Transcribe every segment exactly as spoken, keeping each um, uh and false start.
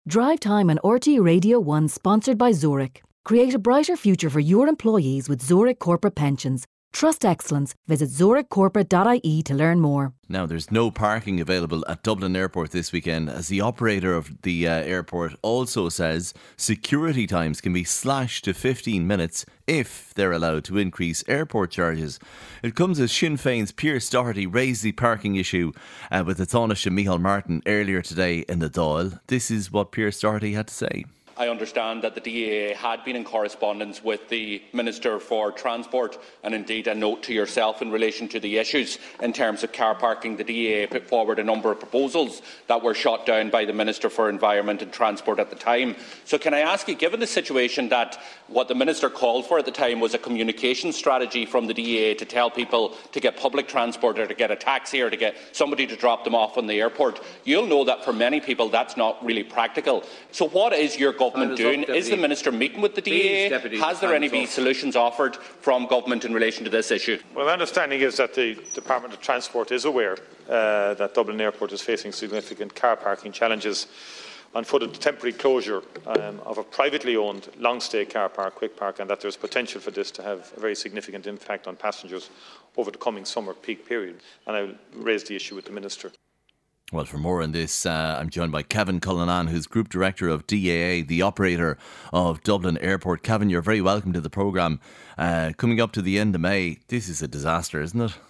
Drive Time on R T Radio one, sponsored by Zurich. Create a brighter future for your employees with Zurich Corporate Pensions. Trust excellence. Visit zurich corporate dot I E to learn more. Now, there's no parking available at Dublin Airport this weekend, as the operator of the uh, airport also says security times can be slashed to fifteen minutes if they're allowed to increase airport charges. It comes as Sinn Féin's Pierce Doherty raised the parking issue uh, with the Taoiseach and Micheál Martin earlier today in the Dáil. This is what Pierce Doherty had to say. I understand that the D A A had been in correspondence with the Minister for Transport, and indeed a note to yourself in relation to the issues in terms of car parking. The D A A put forward a number of proposals that were shot down by the Minister for Environment and Transport at the time. So can I ask you, given the situation that what the Minister called for at the time was a communication strategy from the D A A to tell people to get public transport or to get a taxi or to get somebody to drop them off on the airport, you'll know that for many people that's not really practical. So what is your government doing? Is the Minister meeting with the D A A? Has there any be solutions offered from government in relation to this issue? Well, my understanding is that the Department of Transport is aware uh, that Dublin Airport is facing significant car parking challenges on foot of the temporary closure um, of a privately owned long-stay car park, Quick Park, and that there is potential for this to have a very significant impact on passengers over the coming summer peak period. And I will raise the issue with the Minister. Well, for more on this, uh, I'm joined by Kevin Cullinan, who's Group Director of D A A, the operator of Dublin Airport. Kevin, you're very welcome to the programme. Uh, coming up to the end of May, this is a disaster, isn't it?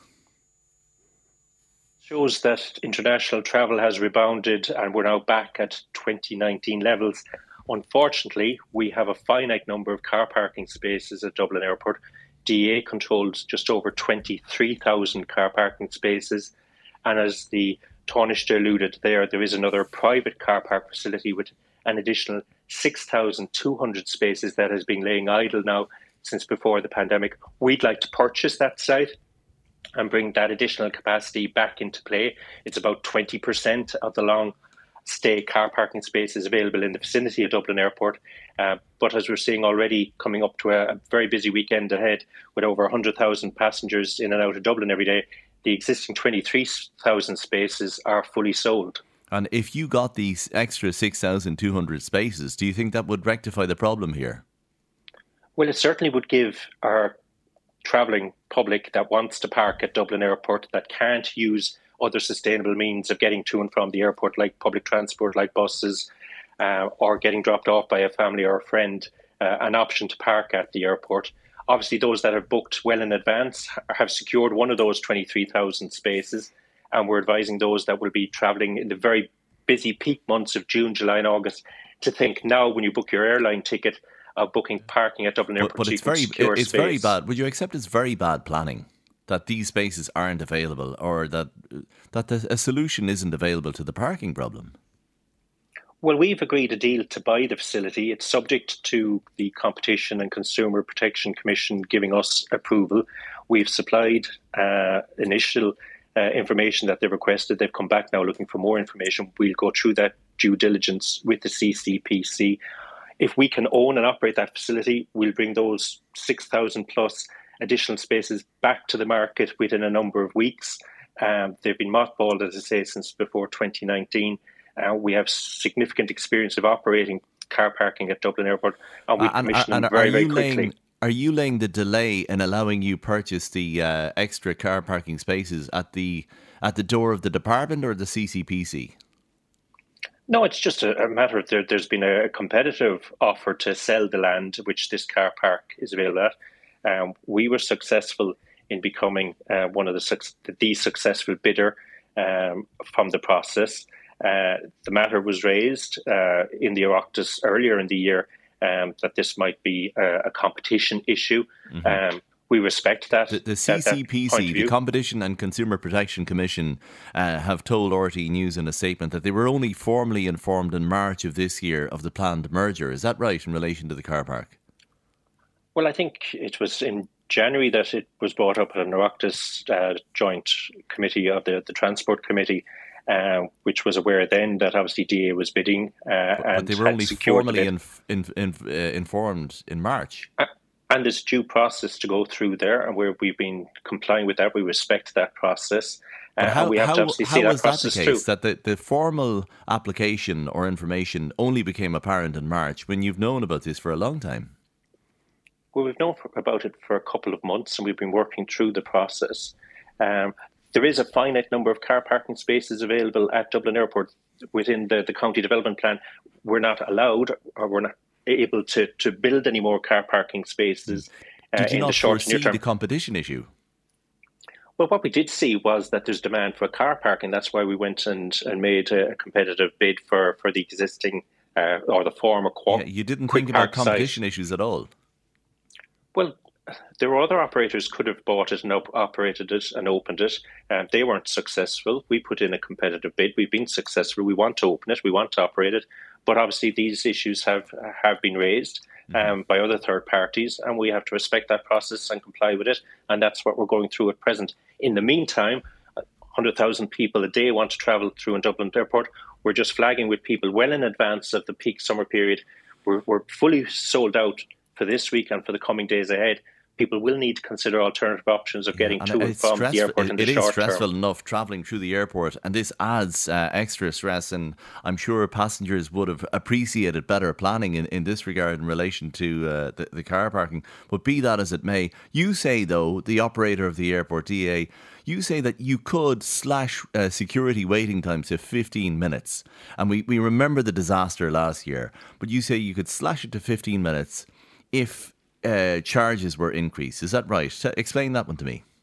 Shows that international travel has rebounded and we're now back at twenty nineteen levels. Unfortunately, we have a finite number of car parking spaces at Dublin Airport. D A A controls just over twenty-three thousand car parking spaces, and as the Taoiseach alluded there, there is another private car park facility with an additional six thousand two hundred spaces that has been laying idle now since before the pandemic. We'd like to purchase that site and bring that additional capacity back into play. It's about twenty percent of the long stay car parking spaces available in the vicinity of Dublin Airport. Uh, but as we're seeing already, coming up to a, a very busy weekend ahead with over one hundred thousand passengers in and out of Dublin every day, the existing twenty-three thousand spaces are fully sold. And if you got these extra six thousand two hundred spaces, do you think that would rectify the problem here? Well, it certainly would give our travelling public that wants to park at Dublin Airport, that can't use other sustainable means of getting to and from the airport, like public transport, like buses, uh, or getting dropped off by a family or a friend, uh, an option to park at the airport. Obviously, those that have booked well in advance have secured one of those twenty-three thousand spaces, and we're advising those that will be travelling in the very busy peak months of June, July and August to think now, when you book your airline ticket, of booking parking at Dublin Airport. But, but so it's very it's space. very bad. Would you accept it's very bad planning that these spaces aren't available, or that that the, a solution isn't available to the parking problem? Well, we've agreed a deal to buy the facility. It's subject to the Competition and Consumer Protection Commission giving us approval. We've supplied uh, initial uh, information that they've requested. They've come back now looking for more information. We'll go through that due diligence with the C C P C. If we can own and operate that facility, we'll bring those six thousand plus additional spaces back to the market within a number of weeks. Um, they've been mothballed, as I say, since before twenty nineteen. Uh, we have significant experience of operating car parking at Dublin Airport, and we uh, commission and, them very, very laying, quickly. Are you laying the delay in allowing you purchase the uh, extra car parking spaces at the at the door of the department or the C C P C? No, it's just a, a matter of there, there's been a competitive offer to sell the land which this car park is available at. Um, we were successful in becoming uh, one of the, the successful bidder um, from the process. Uh, the matter was raised uh, in the Oireachtas earlier in the year um, that this might be a, a competition issue. Mm-hmm. Um, we respect that. The, the C C P C, that, that the Competition and Consumer Protection Commission, uh, have told R T News in a statement that they were only formally informed in March of this year of the planned merger. Is that right in relation to the car park? Well, I think it was in January that it was brought up at an Oireachtas uh, joint committee of the, the Transport Committee, uh, which was aware then that obviously D A was bidding. Uh, but, and but they were only formally in, in, in, uh, informed in March. Uh, and there's due process to go through there, and where we've been complying with that. We respect that process. But how, and we have how, to obviously how see that was that the process case, through. that the, the formal application or information only became apparent in March when you've known about this for a long time? Well, we've known for, about it for a couple of months, and we've been working through the process. Um, there is a finite number of car parking spaces available at Dublin Airport within the, the county development plan. We're not allowed, or we're not able to, to build any more car parking spaces uh, Did you in not the short and near foresee term. the competition issue? Well, what we did see was that there's demand for car parking. That's why we went and, and made a competitive bid for, for the existing uh, or the former qu- Yeah, you didn't quick think about park site. competition issues at all? Well, there were other operators could have bought it and op- operated it and opened it. Um, they weren't successful. We put in a competitive bid. We've been successful. We want to open it. We want to operate it. But obviously, these issues have have been raised um, mm-hmm. by other third parties, and we have to respect that process and comply with it. And that's what we're going through at present. In the meantime, one hundred thousand people a day want to travel through in Dublin Airport. We're just flagging with people well in advance of the peak summer period. We're, we're fully sold out for this week and for the coming days ahead. People will need to consider alternative options of getting yeah, to and from the airport in the short term. It is stressful enough travelling through the airport, and this adds uh, extra stress, and I'm sure passengers would have appreciated better planning in, in this regard in relation to uh, the, the car parking. But be that as it may, you say, though, the operator of the airport, D A, you say that you could slash uh, security waiting times to fifteen minutes. And we, we remember the disaster last year, but you say you could slash it to fifteen minutes if Uh, charges were increased. Is that right? Explain that one to me.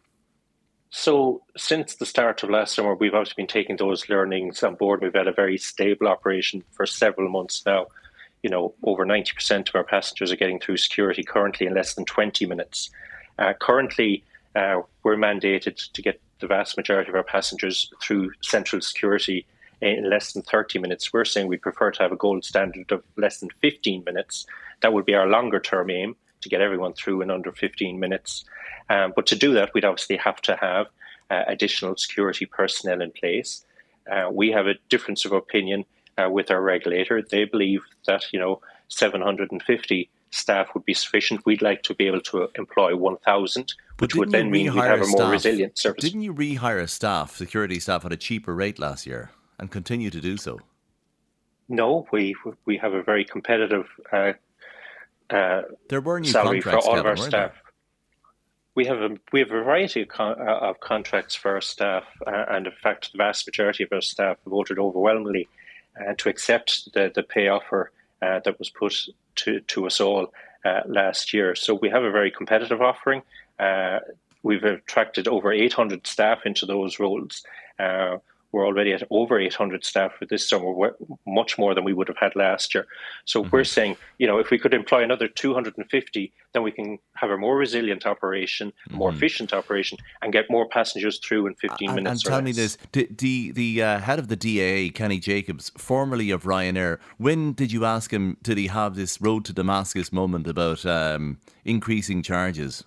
So since the start of last summer, we've obviously been taking those learnings on board. We've had a very stable operation for several months now. You know, over ninety percent of our passengers are getting through security currently in less than twenty minutes. Uh, currently, uh, we're mandated to get the vast majority of our passengers through central security in less than thirty minutes. We're saying we prefer to have a gold standard of less than fifteen minutes. That would be our longer term aim, to get everyone through in under fifteen minutes. Um, but to do that, we'd obviously have to have uh, additional security personnel in place. Uh, we have a difference of opinion uh, with our regulator. They believe that, you know, seven hundred fifty staff would be sufficient. We'd like to be able to employ one thousand, which would then mean we'd have a more staff? resilient service. Didn't you rehire staff, security staff, at a cheaper rate last year and continue to do so? No, we we have a very competitive uh, Uh, there were new salary contracts, for all Kevin, of our staff. There? We have a we have a variety of, con- uh, of contracts for our staff, uh, and in fact, the vast majority of our staff voted overwhelmingly uh, to accept the the pay offer uh, that was put to to us all uh, last year. So we have a very competitive offering. Uh, we've attracted over eight hundred staff into those roles. Uh, We're already at over eight hundred staff for this summer, much more than we would have had last year. So mm-hmm. we're saying, you know, if we could employ another two hundred fifty, then we can have a more resilient operation, a more mm-hmm. efficient operation, and get more passengers through in fifteen and, minutes. And tell or me less. this, the, the, the uh, head of the D A A, Kenny Jacobs, formerly of Ryanair, when did you ask him, did he have this road to Damascus moment about um, increasing charges?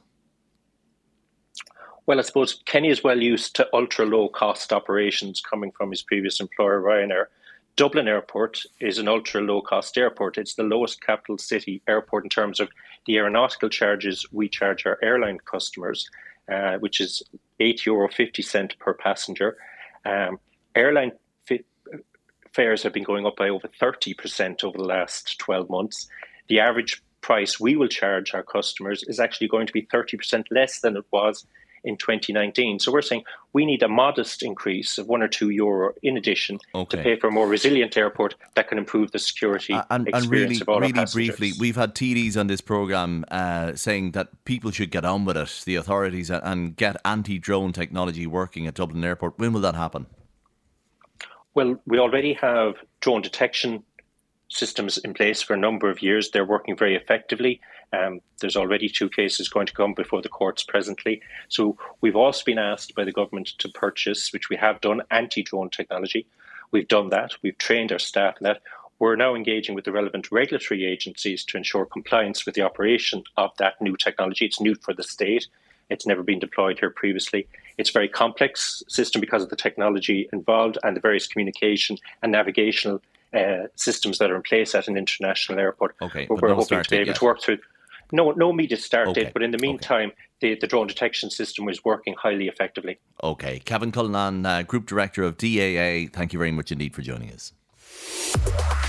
Well, I suppose Kenny is well used to ultra-low-cost operations coming from his previous employer, Ryanair. Dublin Airport is an ultra-low-cost airport. It's the lowest capital city airport in terms of the aeronautical charges we charge our airline customers, uh, which is eight euro fifty per passenger. Um, airline fi- fares have been going up by over thirty percent over the last twelve months. The average price we will charge our customers is actually going to be thirty percent less than it was in twenty nineteen. So we're saying we need a modest increase of one or two euro in addition okay. to pay for a more resilient airport that can improve the security uh, and, experience and really, of all really our passengers. Briefly, we've had T Ds on this programme uh, saying that people should get on with it, the authorities, and get anti-drone technology working at Dublin Airport. When will that happen? Well, we already have drone detection systems in place for a number of years. They're working very effectively. Um, there's already two cases going to come before the courts presently. So we've also been asked by the government to purchase, which we have done, anti-drone technology. We've done that. We've trained our staff in that. We're now engaging with the relevant regulatory agencies to ensure compliance with the operation of that new technology. It's new for the state. It's never been deployed here previously. It's a very complex system because of the technology involved and the various communication and navigational uh, systems that are in place at an international airport. Okay, we're but no hoping to be able yet. to work through. No, no immediate start Okay. date, but in the meantime, okay. the, the drone detection system is working highly effectively. Okay. Kevin Cullinan, uh, Group Director of D A A, thank you very much indeed for joining us.